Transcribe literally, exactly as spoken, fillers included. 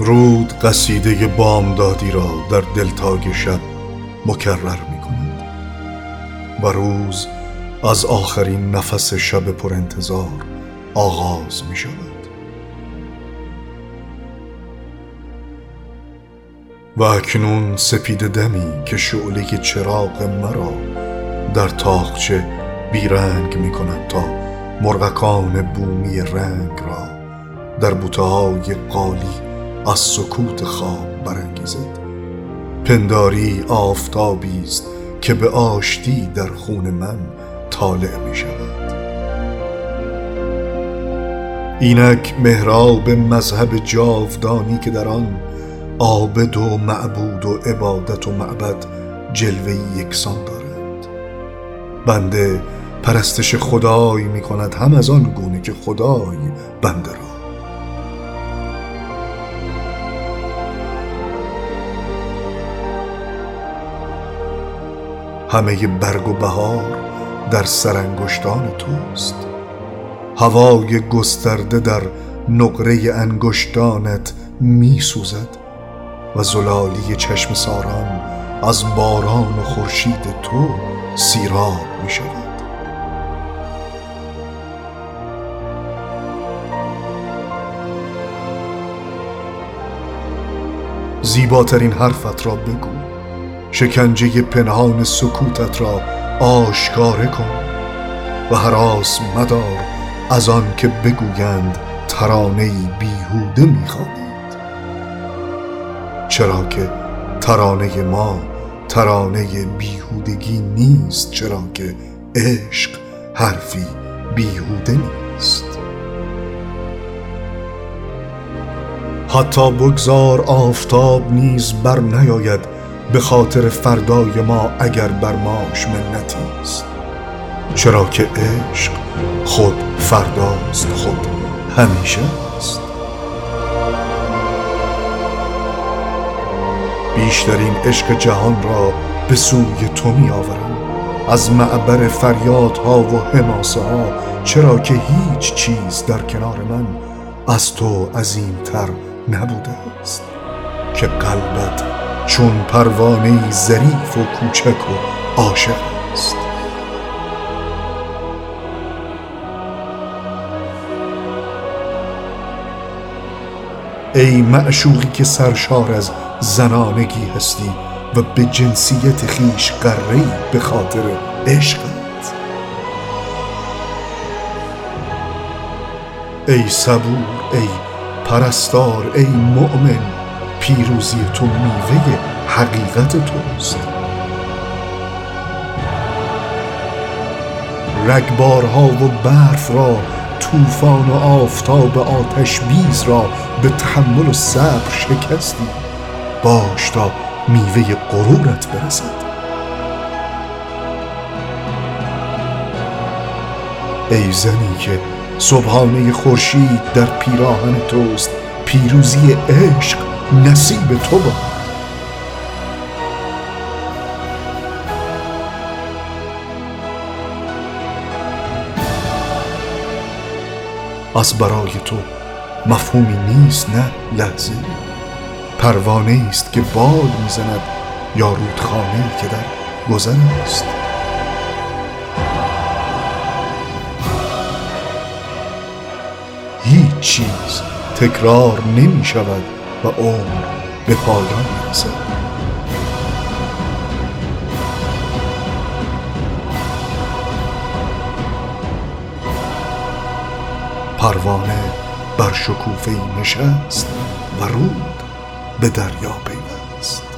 رود قصیده بامدادی را در دلتاگ شب مکرر می کند و روز از آخرین نفس شب پر انتظار آغاز می شود. و اکنون سپیده دمی که شعله چراغ مرا در تاقچه بیرنگ می کند تا مرغکان بومی رنگ را در بوته‌های قالی از سکوت خواب برانگیزد. پنداری آفتابی است که به آشتی در خون من طالع می شود. اینک محراب مذهب جاودانی که در آن عابد و معبود و عبادت و معبد جلوه یکسان دارند. بنده پرستش خدای می کند، هم از آن گونه که خدای بنده را. همه برگ و بهار در سرانگشتان توست. هوای گسترده در نقره انگشتانت می سوزد و زلالی چشم ساران از باران و خورشید تو سیراب می شود. زیباترین حرفت را بگو، شکنجه پنهان سکوتت را آشکاره کن و هراس مدار از آن که بگویند ترانه‌ای بیهوده می‌خوانید، چرا که ترانه ما ترانه بیهودگی نیست، چرا که عشق حرفی بیهوده نیست. حتی بگذار آفتاب نیز بر نیاید به خاطر فردای ما اگر بر ماش منتی است، چرا که عشق خود فرداست، خود همیشه است. بیشترین عشق جهان را به سوی تو می آورم از معبر فریادها و حماسه ها، چرا که هیچ چیز در کنار من از تو عظیمتر نبوده است که قلبت چون پروانه‌ای ظریف و کوچک و عاشق است. ای معشوقی که سرشار از زنانگی هستی و به جنسیت خیش غره‌ای به خاطر عشقت. ای صبور، ای پرستار، ای مؤمن، پیروزی تو میوه حقیقت توست. رگبارها و برف را، طوفان و آفتاب آتش بیز را به تحمل و صبر شکستی، باش تا میوه غرورت برسد. ای زنی که صبحانه خورشید در پیراهن توست، پیروزی عشق نصیب تو باد. از برای تو مفهومی نیست، نه لحظه، پروانه است که بال میزند یا رودخانه‌ای که در گذر است. هیچ چیز تکرار نمی شود و عمر به پایان می رسد. پروانه بر شکوفه‌ای نشست و رود به دریا پیوست.